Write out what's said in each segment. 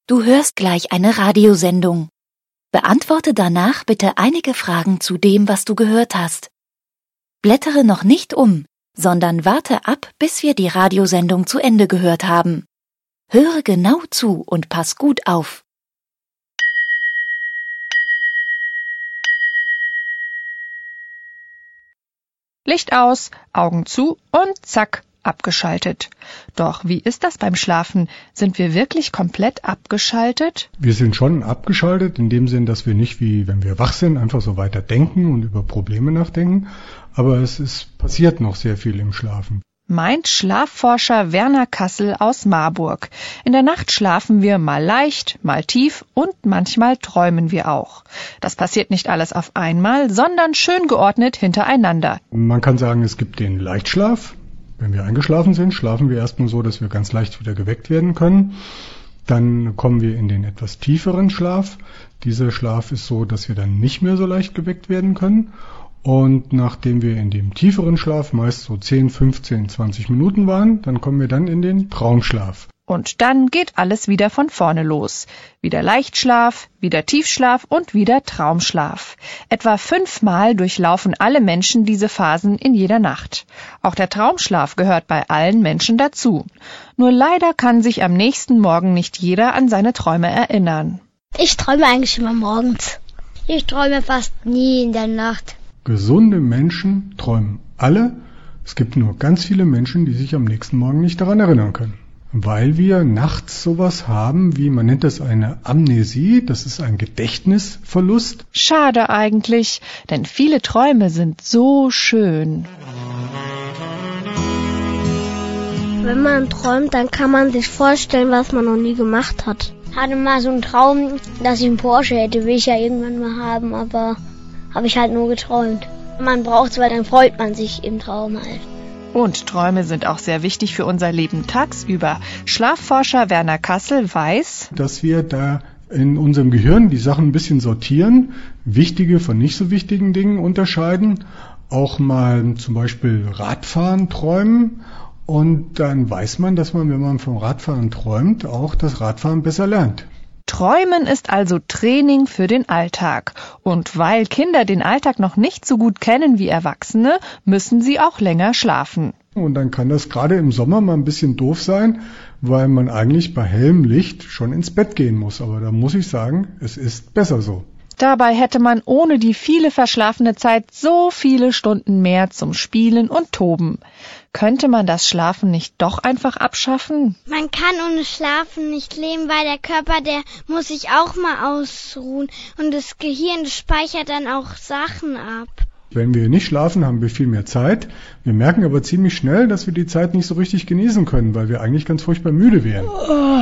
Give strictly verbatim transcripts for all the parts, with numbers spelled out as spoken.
Du hörst gleich eine Radiosendung. Beantworte danach bitte einige Fragen zu dem, was du gehört hast. Blättere noch nicht um, sondern warte ab, bis wir die Radiosendung zu Ende gehört haben. Höre genau zu und pass gut auf. Licht aus, Augen zu und zack, abgeschaltet. Doch wie ist das beim Schlafen? Sind wir wirklich komplett abgeschaltet? Wir sind schon abgeschaltet, in dem Sinn, dass wir nicht wie wenn wir wach sind, einfach so weiter denken und über Probleme nachdenken. Aber es ist passiert noch sehr viel im Schlafen. Meint Schlafforscher Werner Kassel aus Marburg. In der Nacht schlafen wir mal leicht, mal tief und manchmal träumen wir auch. Das passiert nicht alles auf einmal, sondern schön geordnet hintereinander. Man kann sagen, es gibt den Leichtschlaf. Wenn wir eingeschlafen sind, schlafen wir erstmal so, dass wir ganz leicht wieder geweckt werden können. Dann kommen wir in den etwas tieferen Schlaf. Dieser Schlaf ist so, dass wir dann nicht mehr so leicht geweckt werden können. Und nachdem wir in dem tieferen Schlaf meist so zehn, fünfzehn, zwanzig Minuten waren, dann kommen wir dann in den Traumschlaf. Und dann geht alles wieder von vorne los. Wieder Leichtschlaf, wieder Tiefschlaf und wieder Traumschlaf. Etwa fünfmal durchlaufen alle Menschen diese Phasen in jeder Nacht. Auch der Traumschlaf gehört bei allen Menschen dazu. Nur leider kann sich am nächsten Morgen nicht jeder an seine Träume erinnern. Ich träume eigentlich immer morgens. Ich träume fast nie in der Nacht. Gesunde Menschen träumen alle. Es gibt nur ganz viele Menschen, die sich am nächsten Morgen nicht daran erinnern können. Weil wir nachts sowas haben, wie man nennt das eine Amnesie, das ist ein Gedächtnisverlust. Schade eigentlich, denn viele Träume sind so schön. Wenn man träumt, dann kann man sich vorstellen, was man noch nie gemacht hat. Ich hatte mal so einen Traum, dass ich einen Porsche hätte, will ich ja irgendwann mal haben, aber habe ich halt nur geträumt. Man braucht es, weil dann freut man sich im Traum halt. Und Träume sind auch sehr wichtig für unser Leben tagsüber. Schlafforscher Werner Kassel weiß, dass wir da in unserem Gehirn die Sachen ein bisschen sortieren, wichtige von nicht so wichtigen Dingen unterscheiden, auch mal zum Beispiel Radfahren träumen und dann weiß man, dass man, wenn man vom Radfahren träumt, auch das Radfahren besser lernt. Träumen ist also Training für den Alltag. Und weil Kinder den Alltag noch nicht so gut kennen wie Erwachsene, müssen sie auch länger schlafen. Und dann kann das gerade im Sommer mal ein bisschen doof sein, weil man eigentlich bei hellem Licht schon ins Bett gehen muss. Aber da muss ich sagen, es ist besser so. Dabei hätte man ohne die viele verschlafene Zeit so viele Stunden mehr zum Spielen und Toben. Könnte man das Schlafen nicht doch einfach abschaffen? Man kann ohne Schlafen nicht leben, weil der Körper, der muss sich auch mal ausruhen. Und das Gehirn, das speichert dann auch Sachen ab. Wenn wir nicht schlafen, haben wir viel mehr Zeit. Wir merken aber ziemlich schnell, dass wir die Zeit nicht so richtig genießen können, weil wir eigentlich ganz furchtbar müde wären. Oh.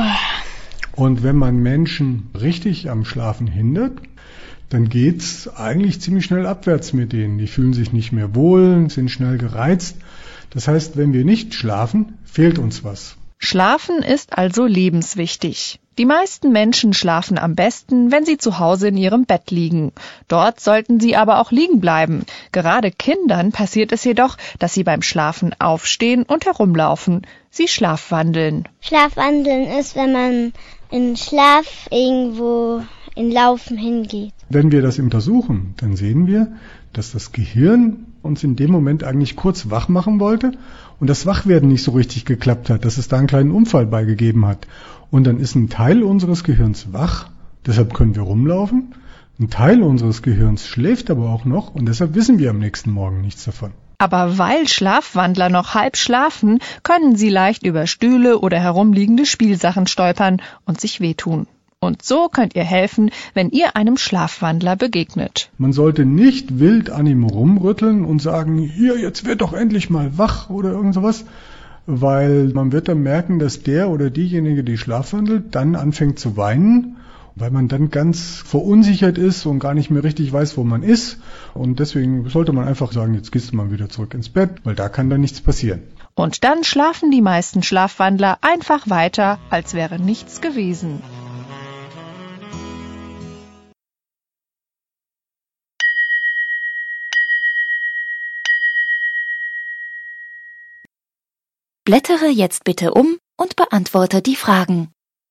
Und wenn man Menschen richtig am Schlafen hindert, dann geht's eigentlich ziemlich schnell abwärts mit denen. Die fühlen sich nicht mehr wohl, sind schnell gereizt. Das heißt, wenn wir nicht schlafen, fehlt uns was. Schlafen ist also lebenswichtig. Die meisten Menschen schlafen am besten, wenn sie zu Hause in ihrem Bett liegen. Dort sollten sie aber auch liegen bleiben. Gerade Kindern passiert es jedoch, dass sie beim Schlafen aufstehen und herumlaufen. Sie schlafwandeln. Schlafwandeln ist, wenn man in Schlaf irgendwo in Laufen hingeht. Wenn wir das untersuchen, dann sehen wir, dass das Gehirn uns in dem Moment eigentlich kurz wach machen wollte und das Wachwerden nicht so richtig geklappt hat, dass es da einen kleinen Unfall beigegeben hat. Und dann ist ein Teil unseres Gehirns wach, deshalb können wir rumlaufen. Ein Teil unseres Gehirns schläft aber auch noch und deshalb wissen wir am nächsten Morgen nichts davon. Aber weil Schlafwandler noch halb schlafen, können sie leicht über Stühle oder herumliegende Spielsachen stolpern und sich wehtun. Und so könnt ihr helfen, wenn ihr einem Schlafwandler begegnet. Man sollte nicht wild an ihm rumrütteln und sagen, hier, jetzt wird doch endlich mal wach oder irgend sowas, weil man wird dann merken, dass der oder diejenige, die schlafwandelt, dann anfängt zu weinen, weil man dann ganz verunsichert ist und gar nicht mehr richtig weiß, wo man ist. Und deswegen sollte man einfach sagen, jetzt gehst du mal wieder zurück ins Bett, weil da kann dann nichts passieren. Und dann schlafen die meisten Schlafwandler einfach weiter, als wäre nichts gewesen. Blättere jetzt bitte um und beantworte die Fragen.